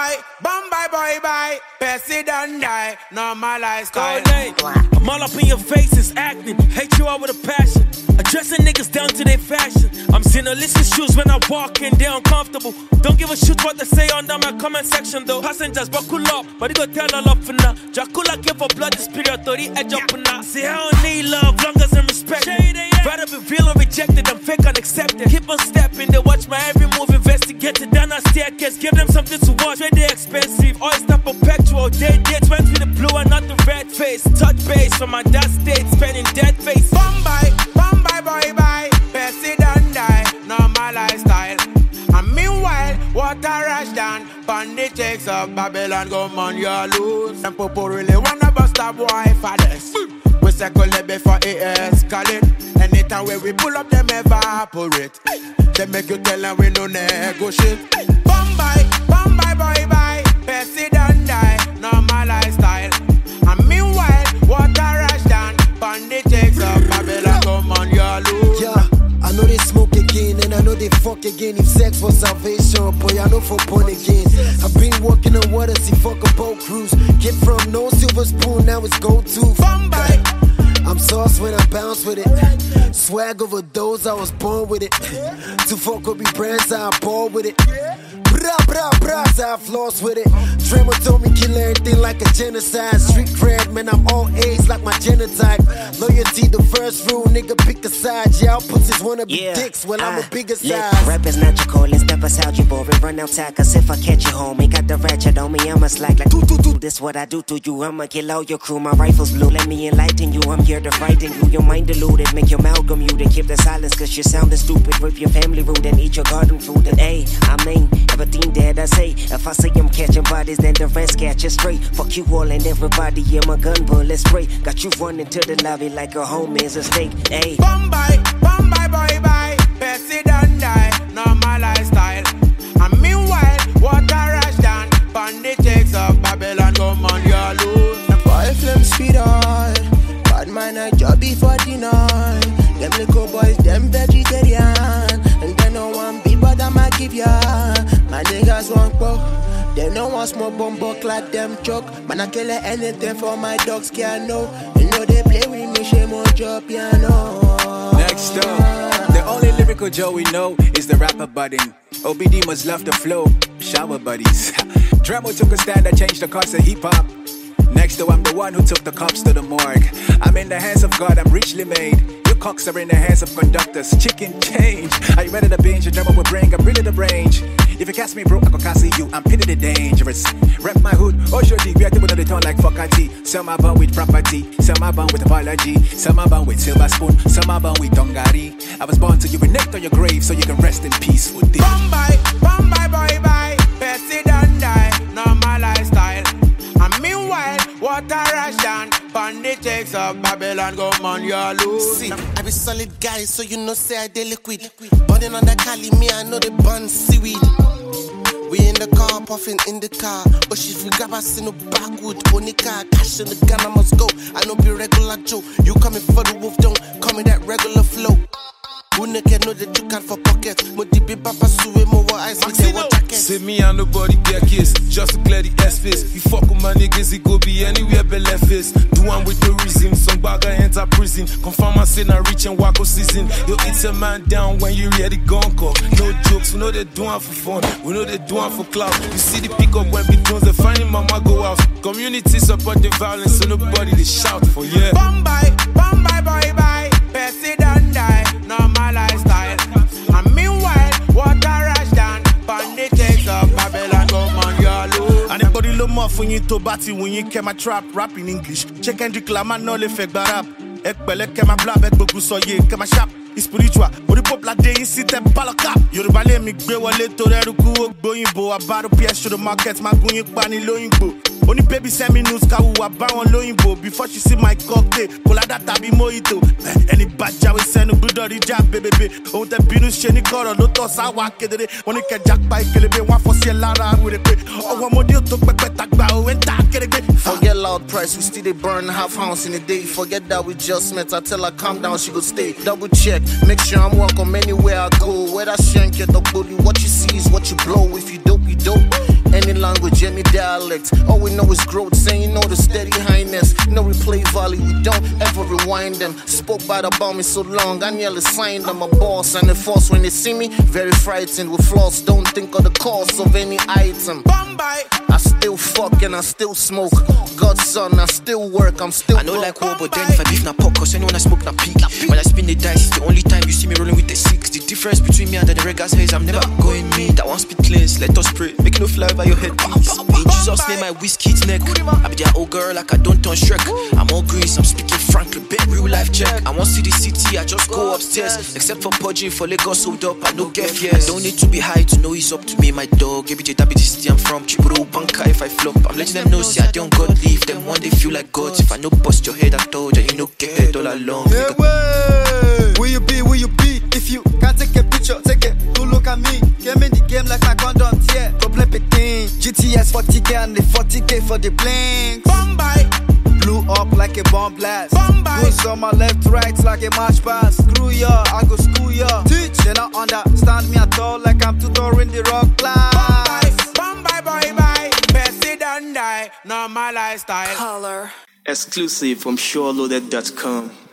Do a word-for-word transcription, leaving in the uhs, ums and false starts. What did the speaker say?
Bombay, Bombay, boy, bye. Percy don't die, normalize style. I'm all up in your faces, acting. Hate you all with a passion. Addressing niggas down to their fashion. I'm seeing a list of shoes when I walk in, they uncomfortable. Don't give a shit what they say under my comment section though. Passengers buckle up, but you go tell all up for now. Dracula came for blood, this period, to the edge up and now. See, I don't need love, long as I'm respected. Rather be real or rejected, I'm fake unaccepted. Keep on stepping, they watch my every move, investigated down a staircase. Give them something to watch, where they expensive. Oyster perpetual, day dates went with the blue and not the red face. Touch base from my dad state, spending dead face. Bombay, Bombay, boy, bye. Percy don't die, normalize style. And meanwhile, water rush down. Bandit takes up Babylon, go man, you lose. And people really wanna bust a boy for this. We circle it before it escalate. Anytime where we pull up, them evaporate. They make you tell them we no negotiate. Bombay, Bombay, boy, bye. Percy don't die, normalize style. And meanwhile, water rush down. Bandit takes up Babylon, go man, you lose. Yeah. I know they smoke again, and I know they fuck again. If sex was salvation, boy, I know for porn again. I've been walking on water, see fuck a boat cruise. Get from no silver spoon, now it's gold tooth. Bombay. I'm sauce when I bounce with it. Swag over those, I was born with it. To fuck with me brands, I'm bored with it. Bra bra bra, I've lost with it. Drama told me kill everything like a genocide. Street cred, man, I'm all A's like my genotype. Loyalty, the first rule, nigga, pick a side. Yeah, all pussies wanna be yeah. dicks, well, uh, I'm a bigger size. Rap is not your calling, step aside, you boring. Run outside, cause if I catch you home, ain't got the ratchet on me, I'ma slack like do do do. This what I do to you, I'ma kill all your crew. My rifle's blue, let me enlighten you. I'm here to frighten you, your mind deluded. Make your amalgam muted, keep the silence, cause you're sounding stupid. Rip your family rude and eat your garden fruit. And hey, I mean, everything that I say. If I say I'm catching bodies, then the rest catch it straight. Fuck you all and everybody, yeah, my gun bullet spray. Got you running to the lobby like a home is a steak. Hey. Bombay, Bombay, boy, bye. Percy don't die, normalize style. And meanwhile, water rush down. Bandit takes up Babylon, go man, you lose. Boy, flame speed on. Bad man, I job before dinner. Them little boys, them vegetarian. And they no one beat, but I'ma give ya. My niggas won't go. They no one smoke bomb buck like them choke. Man, I kill anything for my dogs can't know. You know they play with me, shame on your piano. Next up, the only lyrical Joe we know is the rapper budding. O B D must love the flow, shower buddies. Dramo took a stand that changed the course of hip hop. Next though, I'm the one who took the cops to the morgue. I'm in the hands of God, I'm richly made. Your cocks are in the hands of conductors. Chicken change. Are you ready to binge? Your drama will bring, I'm really the range. If you catch me, bro, I can castle you. I'm pitted the dangerous. Rep my hood, oh sure, we are people on the tongue like fuckati. Some are born with property, some are born with apology, some are born with silver spoon, some are born with tongari. I was born to urinate on your grave so you can rest in peace for this. Bombay, Bombay, boy, bye. Percy don't die, normalize style. And meanwhile, water rush down. Bandit takes up Babylon, go man, you lose. See, I be solid guy, so you know say I dey liquid. Burning on that Cali, me I know the bun seaweed. We in the car, puffing in the car. But if we grab us in the backwood, only car, cash in the gun, I must go. I know be regular Joe. You coming for the wolf, don't call me that regular flow. Who nigga know that you can for pockets? Mo di be papa suwe mo wa eyes with the one jacket. Say me and nobody get kissed, just to clear the S-face. You fuck with my niggas, he go be anywhere but left face. Do one with the reason, some bagger enter prison. Confirm I say now reach and wacko season. Yo, it's a man down when you ready gun call. No jokes, we know they do one for fun, we know they do one for clout. You see the pick up when between they finding mama go out. Community support the violence, so nobody they shout for, yeah. Bombay, Bombay, boy, bye. Percy don't die, normalize style. And meanwhile, water rush down. Bandit takes up Babylon, go man, you lose. And the body low more for you to batty when you came a trap, rap in English. Check and declare, no le fake barap. Ek bele kema blab, ek bogu soye, kema sharp. Spiritual, but the pop la day in sit and palaka. Yoruba le mi gbe wale to reruku ogboyinbo. Abaro pièce to the market, ma gunyin pani loyinbo. Only baby send me news ka uwa ba won loyinbo. Before she see my cocktail, kola that tabi mojito. Any baja we send no brother di jab baby. Ohun te binu se ni koro lo to sa wa kedere. Woni ke jakpa ikelebe wan for se lara with it. Owo modi o to pepe tagba o en ta kerebe. Forget loud price, we still they burn half ounce in a day. Forget that we just met, I tell her calm down, she go stay. Double check, make sure I'm welcome anywhere I go. Whether shank it or bully, what you see is what you blow. If you dope, you dope. Any language, Jenny dialect. All we know is growth, saying you know the steady highness. No replay volley, we don't ever rewind them. Spoke bad about me so long, I nearly signed them. A boss and a force when they see me, very frightened with flaws. Don't think of the cost of any item. Bombay. I still fuck and I still smoke. God's son, I still work, I'm still I know like war, but then if I beef na pop, cause anyone I smoke na peak. When I spin the dice, it's the only time you see me rolling with the six. The difference between me and the regas haze, I'm never going me. That one spit cleans, let us pray. Make no fly over your head, please. In Jesus' name, I whiskey neck. I be their old girl like I don't turn Shrek. I'm all grease, I'm speaking frankly, bet real life check. I want to see the city, I just go upstairs. Except for pudging for Lagos, hold up, I no get fears. Don't need to be high to know he's up to me, my dog. A B J, that be the city I'm from. Chiburo Banka if I flop. I'm letting them know, see I don't God leave. Them one they feel like gods. If I no bust your head, I told you, you know get head all along. Yeah, way. Will you be, will you be? If you can't take a picture, take it. Don't look at me. Game in the game like my condom, yeah. Problem picking. G T S forty K and the forty K for the blinks. Bombay. Blew up like a bomb blast. Bombay. Goes on my left, right like a march pass. Screw ya, I go school ya. Teach. They not understand me at all like I'm tutoring the rock class. Bombay, boy, bye. Bessie don't die. Normal lifestyle. Color. Exclusive from Sure Loaded dot com.